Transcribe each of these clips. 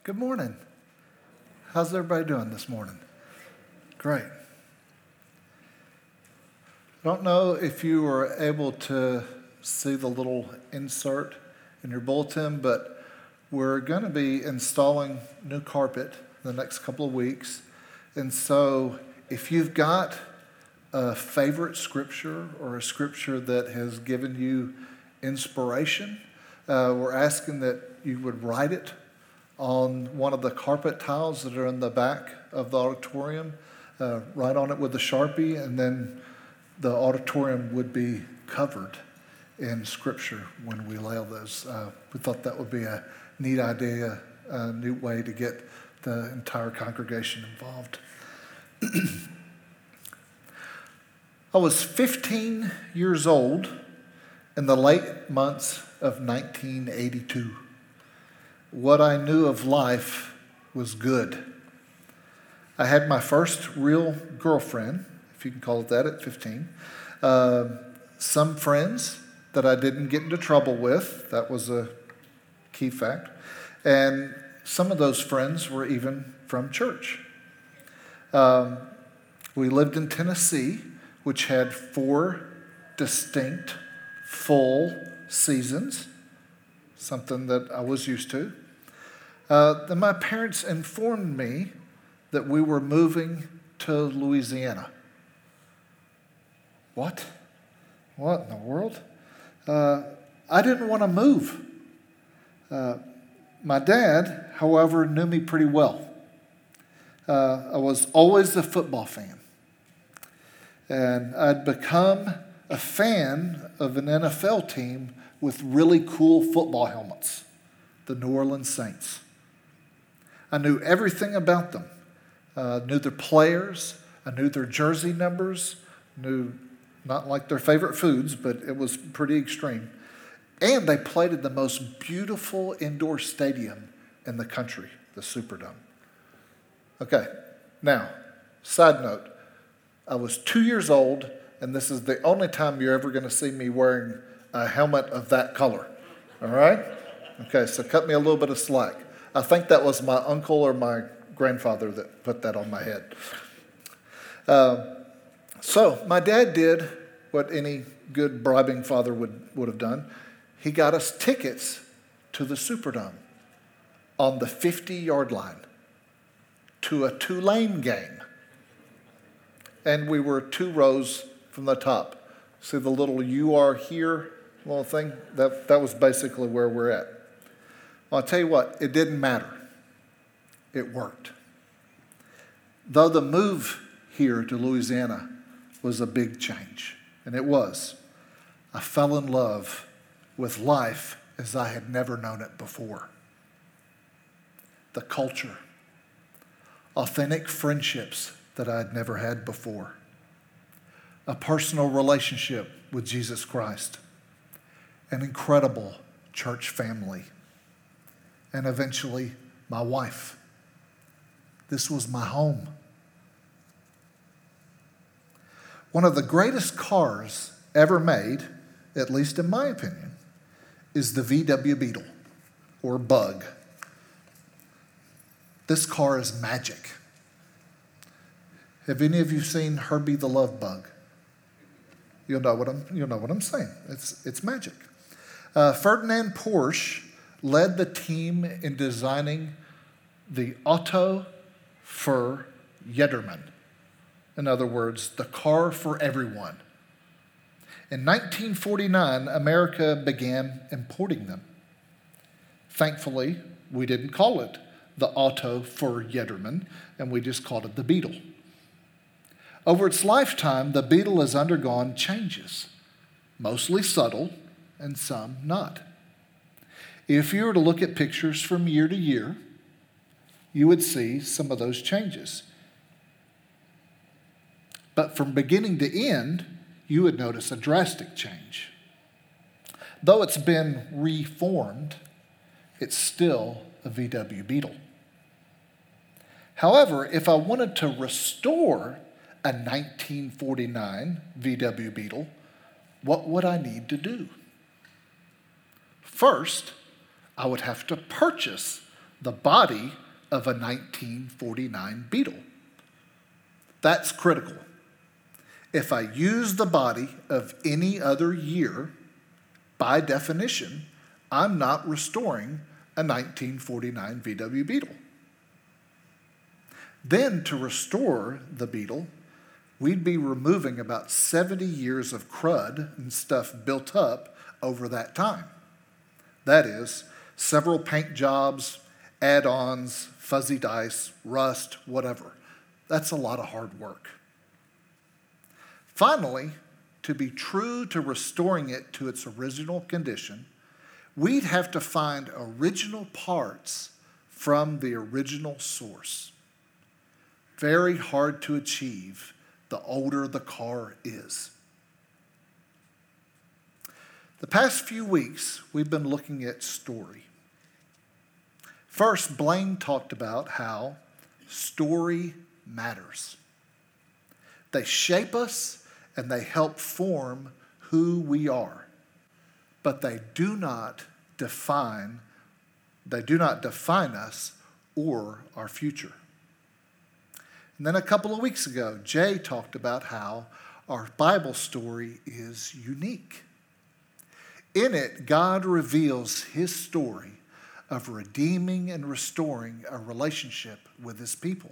Good morning. How's everybody doing this morning? Great. I don't know if you were able to see the little insert in your bulletin, but we're going to be installing new carpet the next couple of weeks. And so if you've got a favorite scripture or a scripture that has given you inspiration, we're asking that you would write it on one of the carpet tiles that are in the back of the auditorium, write on it with a Sharpie, and then the auditorium would be covered in scripture when we lay those. We thought that would be a neat idea, a neat way to get the entire congregation involved. I was 15 years old in the late months of 1982. What I knew of life was good. I had my first real girlfriend, if you can call it that, at 15. Some friends that I didn't get into trouble with. That was a key fact. And some of those friends were even from church. We lived in Tennessee, which had 4 distinct full seasons, something that I was used to. Then my parents informed me that we were moving to Louisiana. What? What in the world? I didn't want to move. My dad, however, knew me pretty well. I was always a football fan. And I'd become a fan of an NFL team with really cool football helmets, the New Orleans Saints. I knew everything about them. Knew their players. I knew their jersey numbers. Knew not like their favorite foods, but it was pretty extreme. And they played in the most beautiful indoor stadium in the country, the Superdome. Okay, now, side note, I was 2 years old, and this is the only time you're ever going to see me wearing a helmet of that color, all right? Okay, so cut me a little bit of slack. I think that was my uncle or my grandfather that put that on my head. So my dad did what any good bribing father would have done. He got us tickets to the Superdome on the 50-yard line to a Tulane game. And we were 2 rows from the top. See the little "you are here" little thing? That was basically where we're at. Well, I'll tell you what, it didn't matter. It worked. Though the move here to Louisiana was a big change, and it was, I fell in love with life as I had never known it before. The culture, authentic friendships that I had never had before, a personal relationship with Jesus Christ, an incredible church family, and eventually my wife. This was my home. One of the greatest cars ever made, at least in my opinion, is the VW Beetle, or Bug. This car is magic. Have any of you seen Herbie the Love Bug? You'll know what I'm saying. It's magic. Ferdinand Porsche led the team in designing the Auto für Jedermann. In other words, the car for everyone. In 1949, America began importing them. Thankfully, we didn't call it the Auto für Jedermann, and we just called it the Beetle. Over its lifetime, the Beetle has undergone changes, mostly subtle and some not. If you were to look at pictures from year to year, you would see some of those changes. But from beginning to end, you would notice a drastic change. Though it's been reformed, it's still a VW Beetle. However, if I wanted to restore a 1949 VW Beetle, what would I need to do? First, I would have to purchase the body of a 1949 Beetle. That's critical. If I use the body of any other year, by definition, I'm not restoring a 1949 VW Beetle. Then to restore the Beetle, we'd be removing about 70 years of crud and stuff built up over that time. That is, several paint jobs, add-ons, fuzzy dice, rust, whatever. That's a lot of hard work. Finally, to be true to restoring it to its original condition, we'd have to find original parts from the original source. Very hard to achieve the older the car is. The past few weeks, we've been looking at story. First, Blaine talked about how story matters. They shape us and they help form who we are, but they do not define us or our future. And then a couple of weeks ago, Jay talked about how our Bible story is unique. In it, God reveals his story of redeeming and restoring a relationship with his people.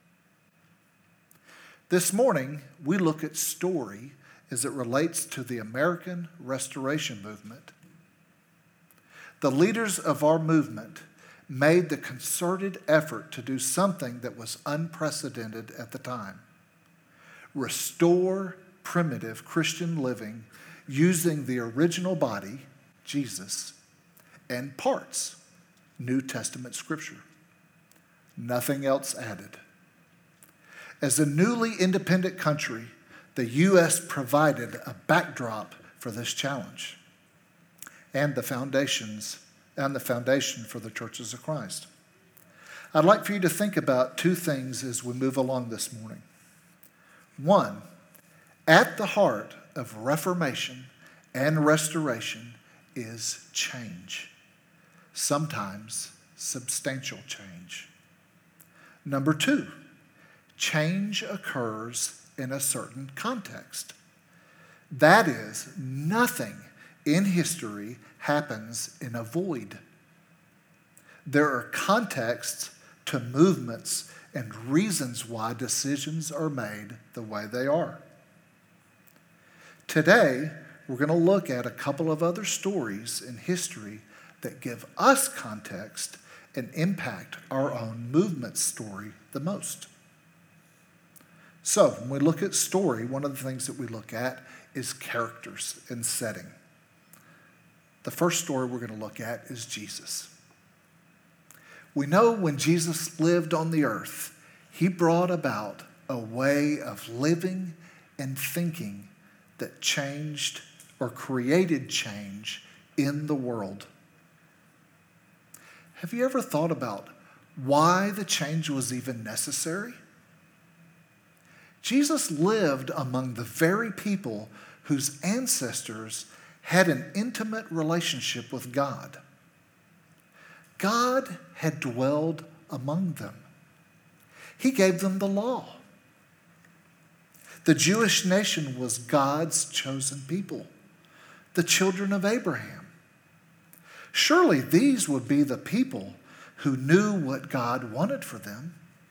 This morning, we look at story as it relates to the American Restoration Movement. The leaders of our movement made the concerted effort to do something that was unprecedented at the time. Restore primitive Christian living using the original body, Jesus, and parts, New Testament scripture. Nothing else added. As a newly independent country, the U.S. provided a backdrop for this challenge and the foundation for the churches of Christ. I'd like for you to think about two things as we move along this morning. One, at the heart of reformation and restoration is change, sometimes substantial change. Number two, change occurs in a certain context. That is, nothing in history happens in a void. There are contexts to movements and reasons why decisions are made the way they are. Today, we're going to look at a couple of other stories in history that give us context and impact our own movement story the most. So, when we look at story, one of the things that we look at is characters and setting. The first story we're going to look at is Jesus. We know when Jesus lived on the earth, he brought about a way of living and thinking that changed or created change in the world. Have you ever thought about why the change was even necessary? Jesus lived among the very people whose ancestors had an intimate relationship with God. God had dwelled among them. He gave them the law. The Jewish nation was God's chosen people, the children of Abraham. Surely these would be the people who knew what God wanted for them.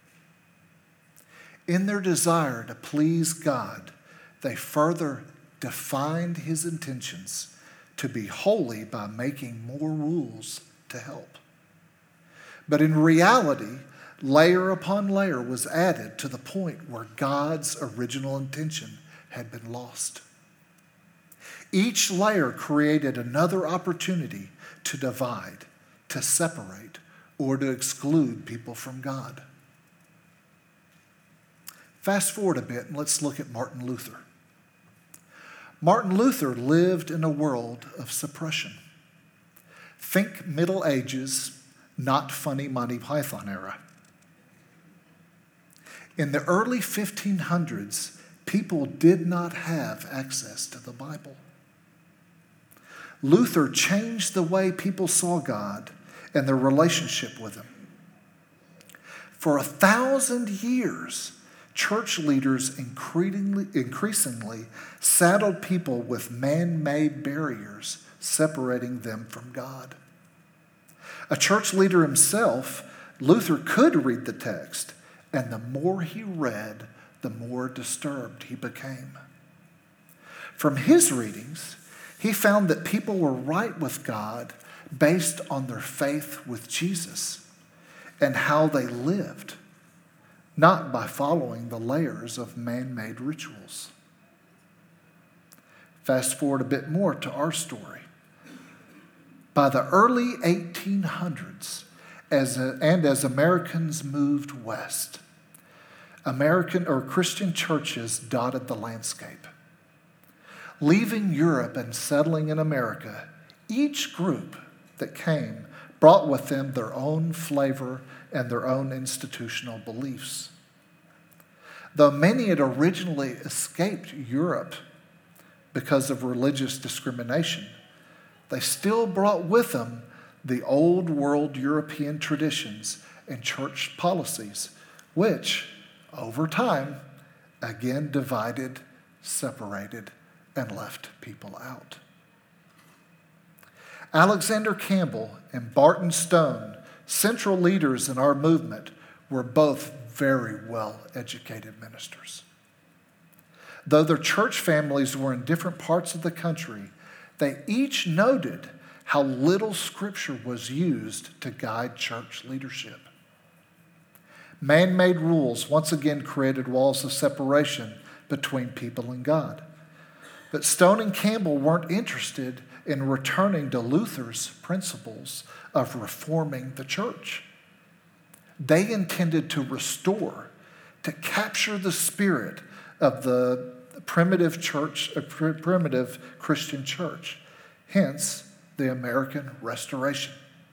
In their desire to please God, they further defined his intentions to be holy by making more rules to help. But in reality, layer upon layer was added to the point where God's original intention had been lost. Each layer created another opportunity to divide, to separate, or to exclude people from God. Fast forward a bit and let's look at Martin Luther. Martin Luther lived in a world of suppression. Think Middle Ages, not funny Monty Python era. In the early 1500s, people did not have access to the Bible. Luther changed the way people saw God and their relationship with him. For 1,000 years, church leaders increasingly saddled people with man-made barriers separating them from God. A church leader himself, Luther could read the text, and the more he read, the more disturbed he became. From his readings, he found that people were right with God based on their faith with Jesus and how they lived, not by following the layers of man-made rituals. Fast forward a bit more to our story. By the early 1800s, as Americans moved west, Christian churches dotted the landscape. Leaving Europe and settling in America, each group that came brought with them their own flavor and their own institutional beliefs. Though many had originally escaped Europe because of religious discrimination, they still brought with them the old world European traditions and church policies, which, over time, again divided, separated, and left people out. Alexander Campbell and Barton Stone, central leaders in our movement, were both very well-educated ministers. Though their church families were in different parts of the country, they each noted how little Scripture was used to guide church leadership. Man-made rules once again created walls of separation between people and God. But Stone and Campbell weren't interested in returning to Luther's principles of reforming the church. They intended to restore, to capture the spirit of the primitive Christian church, hence the American Restoration.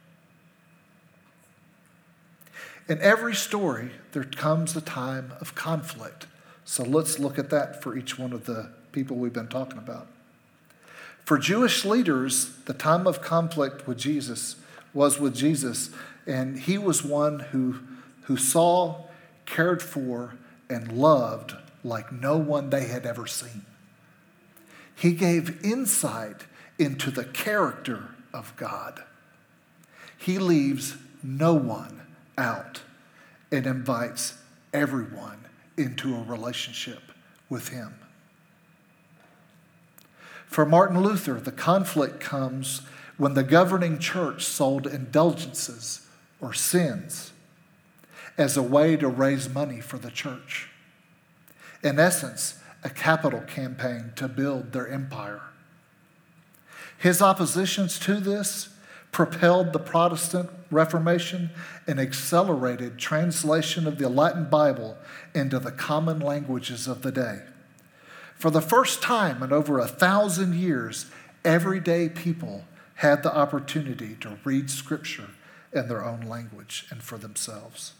In every story, there comes a time of conflict. So let's look at that for each one of the people we've been talking about. For Jewish leaders, the time of conflict with Jesus was with Jesus, and he was one who saw, cared for, and loved like no one they had ever seen. He gave insight into the character of God. He leaves no one out and invites everyone into a relationship with him. For Martin Luther, the conflict comes when the governing church sold indulgences or sins as a way to raise money for the church. In essence, a capital campaign to build their empire. His oppositions to this propelled the Protestant Reformation and accelerated translation of the Latin Bible into the common languages of the day. For the first time in over 1,000 years, everyday people had the opportunity to read Scripture in their own language and for themselves.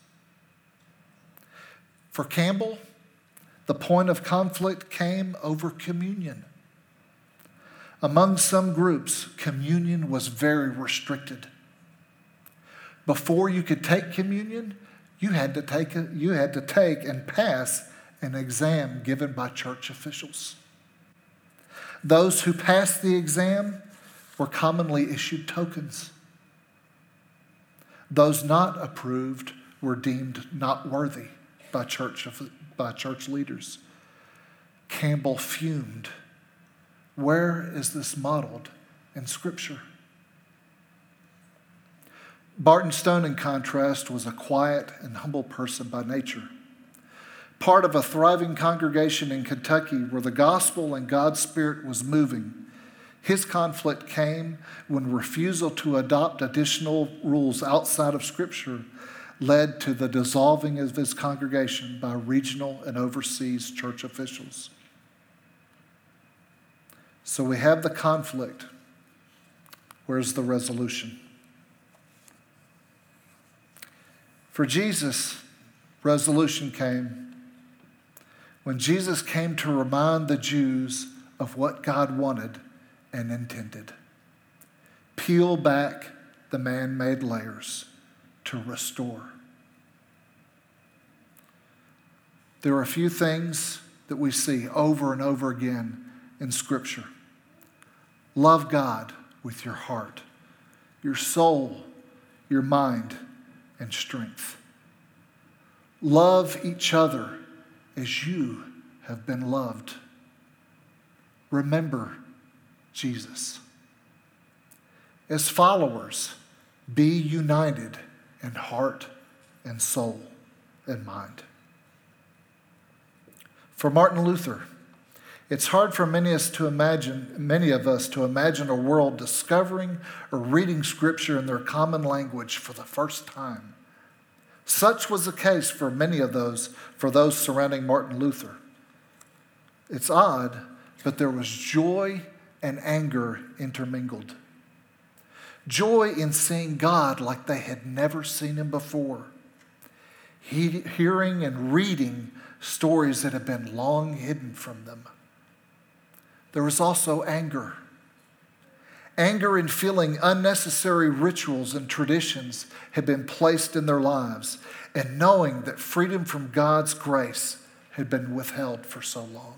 For Campbell, the point of conflict came over communion. Among some groups, communion was very restricted. Before you could take communion, you had to take and pass an exam given by church officials. Those who passed the exam were commonly issued tokens. Those not approved were deemed not worthy by church leaders. Campbell fumed. Where is this modeled in Scripture? Barton Stone, in contrast, was a quiet and humble person by nature. Part of a thriving congregation in Kentucky where the gospel and God's Spirit was moving. His conflict came when refusal to adopt additional rules outside of Scripture led to the dissolving of his congregation by regional and overseas church officials. So we have the conflict. Where's the resolution? For Jesus, resolution came when Jesus came to remind the Jews of what God wanted and intended. Peel back the man-made layers to restore. There are a few things that we see over and over again in Scripture. Love God with your heart, your soul, your mind, and strength. Love each other as you have been loved. Remember Jesus. As followers, be united in heart and soul and mind. For Martin Luther, it's hard for many of us to imagine a world discovering or reading Scripture in their common language for the first time. Such was the case for those surrounding Martin Luther. It's odd, but there was joy and anger intermingled. Joy in seeing God like they had never seen him before. Hearing and reading stories that had been long hidden from them. There was also anger. Anger in feeling unnecessary rituals and traditions had been placed in their lives, and knowing that freedom from God's grace had been withheld for so long.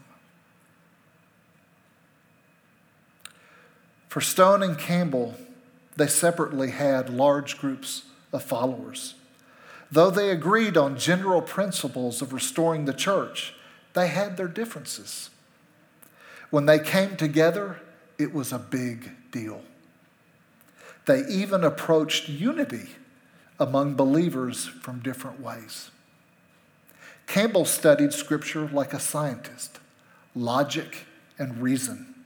For Stone and Campbell, they separately had large groups of followers. Though they agreed on general principles of restoring the church, they had their differences. When they came together, it was a big deal. They even approached unity among believers from different ways. Campbell studied Scripture like a scientist, logic and reason.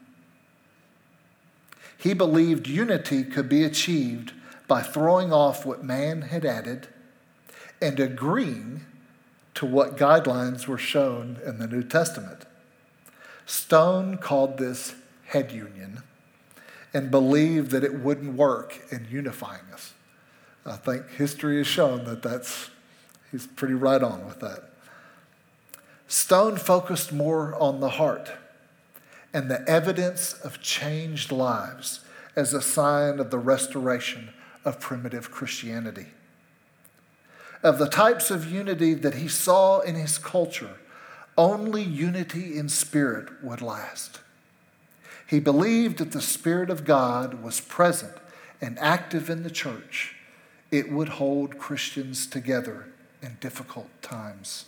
He believed unity could be achieved by throwing off what man had added and agreeing to what guidelines were shown in the New Testament. Stone called this head union and believed that it wouldn't work in unifying us. I think history has shown that he's pretty right on with that. Stone focused more on the heart and the evidence of changed lives as a sign of the restoration of primitive Christianity. Of the types of unity that he saw in his culture, only unity in spirit would last. He believed that the Spirit of God was present and active in the church. It would hold Christians together in difficult times.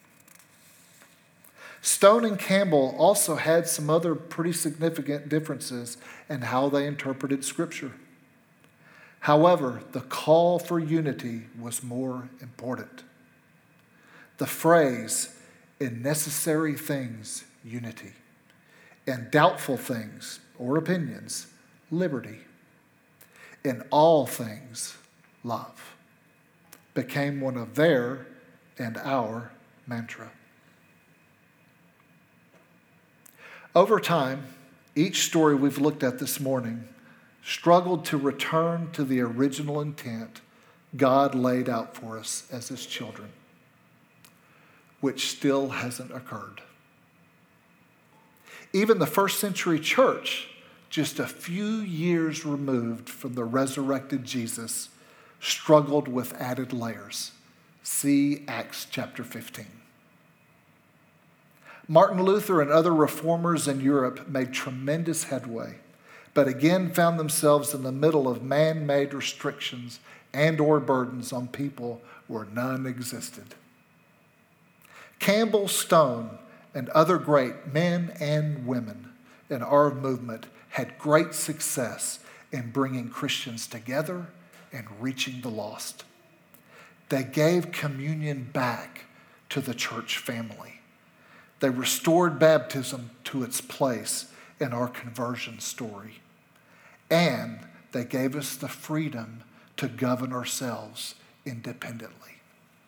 Stone and Campbell also had some other pretty significant differences in how they interpreted Scripture. However, the call for unity was more important. The phrase, "in necessary things, unity," in doubtful things or opinions, liberty, in all things, love, became one of their and our mantra. Over time, each story we've looked at this morning struggled to return to the original intent God laid out for us as his children, which still hasn't occurred. Even the first century church, just a few years removed from the resurrected Jesus, struggled with added layers. See Acts chapter 15. Martin Luther and other reformers in Europe made tremendous headway, but again found themselves in the middle of man-made restrictions and or burdens on people where none existed. Campbell, Stone, and other great men and women in our movement had great success in bringing Christians together and reaching the lost. They gave communion back to the church family. They restored baptism to its place in our conversion story. And they gave us the freedom to govern ourselves independently.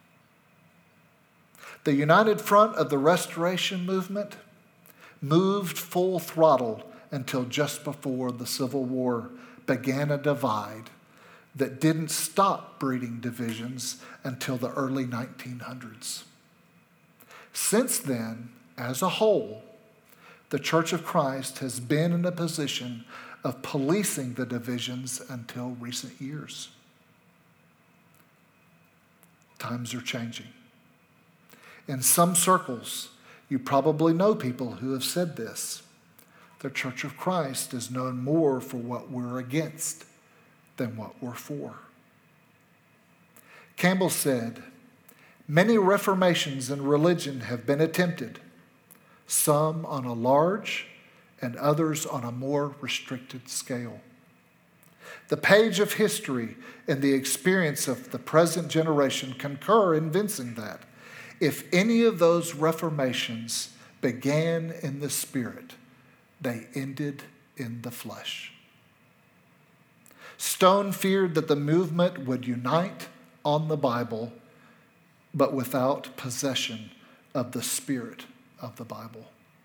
The United Front of the Restoration Movement moved full throttle until just before the Civil War began a divide that didn't stop breeding divisions until the early 1900s. Since then, as a whole, the Church of Christ has been in a position of policing the divisions until recent years. Times are changing. In some circles, you probably know people who have said this. The Church of Christ is known more for what we're against than what we're for. Campbell said, many reformations in religion have been attempted, some on a large and others on a more restricted scale. The page of history and the experience of the present generation concur in evincing that if any of those reformations began in the Spirit, they ended in the flesh. Stone feared that the movement would unite on the Bible, but without possession of the Spirit of the Bible.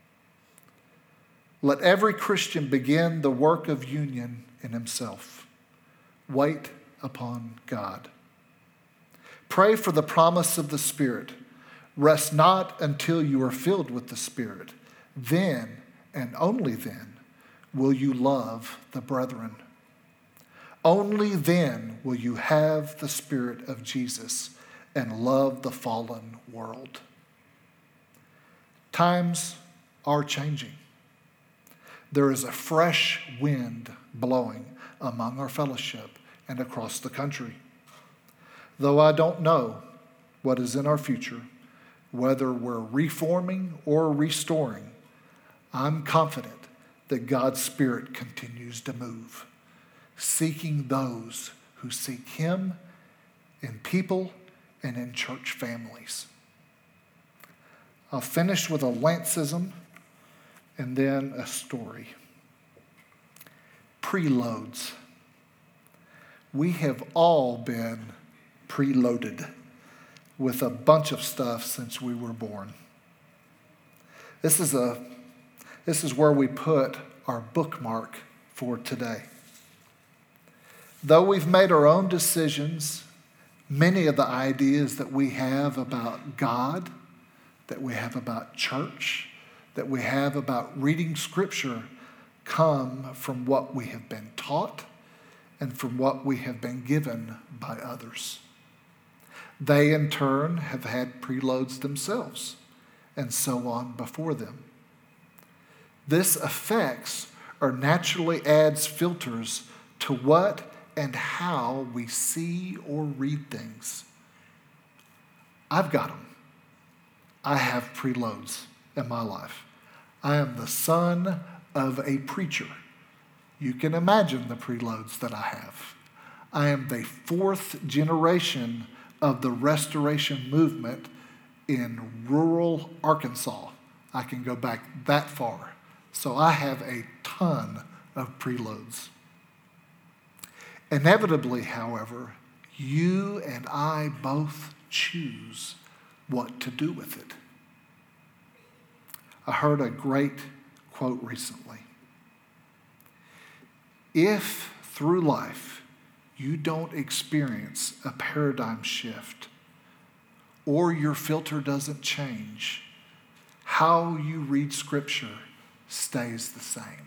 Let every Christian begin the work of union in himself. Wait upon God. Pray for the promise of the Spirit. Rest not until you are filled with the Spirit. Then, and only then, will you love the brethren. Only then will you have the Spirit of Jesus and love the fallen world. Times are changing. There is a fresh wind blowing among our fellowship and across the country. Though I don't know what is in our future, whether we're reforming or restoring, I'm confident that God's Spirit continues to move, seeking those who seek Him in people and in church families. I'll finish with a Lancism and then a story. Preloads. We have all been preloaded with a bunch of stuff since we were born. This is where we put our bookmark for today. Though we've made our own decisions, many of the ideas that we have about God, that we have about church, that we have about reading Scripture come from what we have been taught and from what we have been given by others. They, in turn, have had preloads themselves, and so on before them. This affects or naturally adds filters to what and how we see or read things. I've got them. I have preloads in my life. I am the son of a preacher. You can imagine the preloads that I have. I am the fourth generation of the Restoration movement in rural Arkansas. I can go back that far. So I have a ton of preloads. Inevitably, however, you and I both choose what to do with it. I heard a great quote recently. If through life you don't experience a paradigm shift or your filter doesn't change, how you read Scripture stays the same.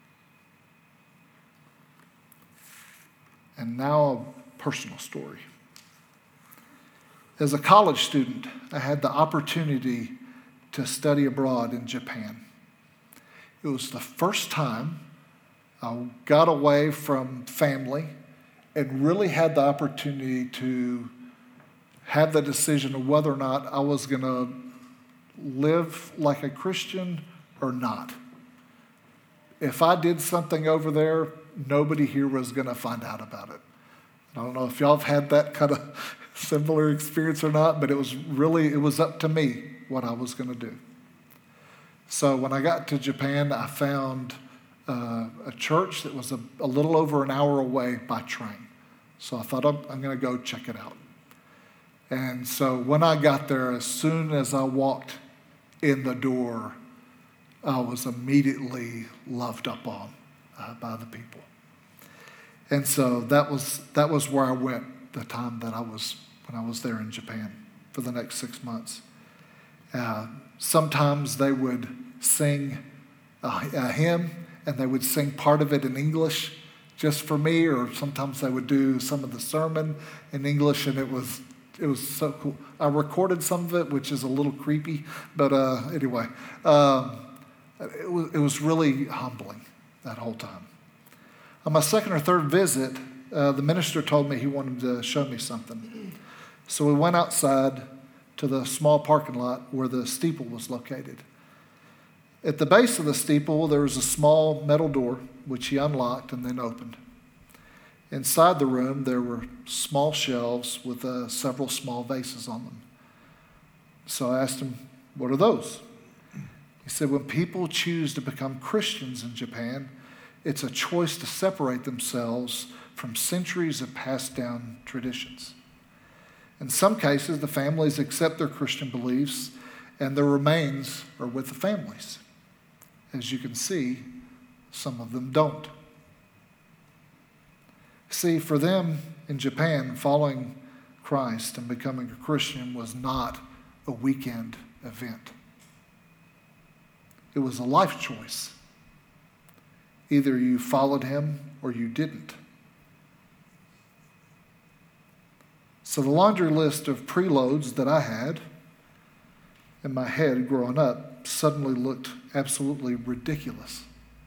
And now a personal story. As a college student, I had the opportunity to study abroad in Japan. It was the first time I got away from family and really had the opportunity to have the decision of whether or not I was going to live like a Christian or not. If I did something over there, nobody here was going to find out about it. I don't know if y'all have had that kind of similar experience or not, but it was up to me what I was going to do. So when I got to Japan, I found a church that was a little over an hour away by train. So I thought, I'm going to go check it out. And so when I got there, as soon as I walked in the door, I was immediately loved up on by the people. And so that was where I went the time that when I was there in Japan for the next 6 months. Sometimes they would sing a hymn, and they would sing part of it in English just for me, or sometimes they would do some of the sermon in English, and it It was so cool. I recorded some of it, which is a little creepy, but anyway, it was really humbling that whole time. On my second or third visit, the minister told me he wanted to show me something. So we went outside to the small parking lot where the steeple was located. At the base of the steeple, there was a small metal door, which he unlocked and then opened. Inside the room, there were small shelves with several small vases on them. So I asked him, "What are those?" He said, "When people choose to become Christians in Japan, it's a choice to separate themselves from centuries of passed down traditions. In some cases, the families accept their Christian beliefs and their remains are with the families. As you can see, some of them don't. See, for them in Japan, following Christ and becoming a Christian was not a weekend event. It was a life choice. Either you followed him or you didn't. So the laundry list of preloads that I had in my head growing up suddenly looked absolutely ridiculous.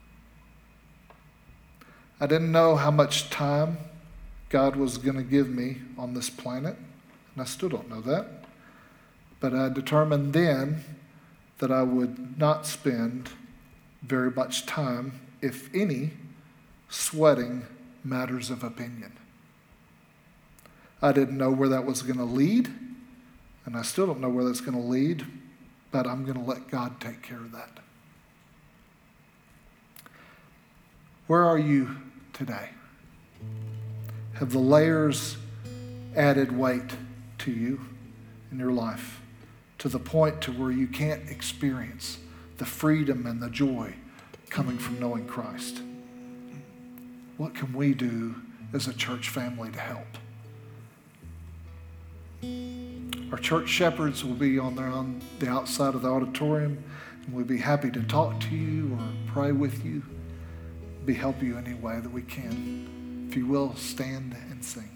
I didn't know how much time God was going to give me on this planet, and I still don't know that. But I determined then that I would not spend very much time, if any, sweating matters of opinion. I didn't know where that was going to lead, and I still don't know where that's going to lead, but I'm going to let God take care of that. Where are you today? Have the layers added weight to you in your life to the point to where you can't experience the freedom and the joy coming from knowing Christ? What can we do as a church family to help? Our church shepherds will be on the outside of the auditorium, and we'll be happy to talk to you or pray with you, help you any way that we can. If you will, stand and sing.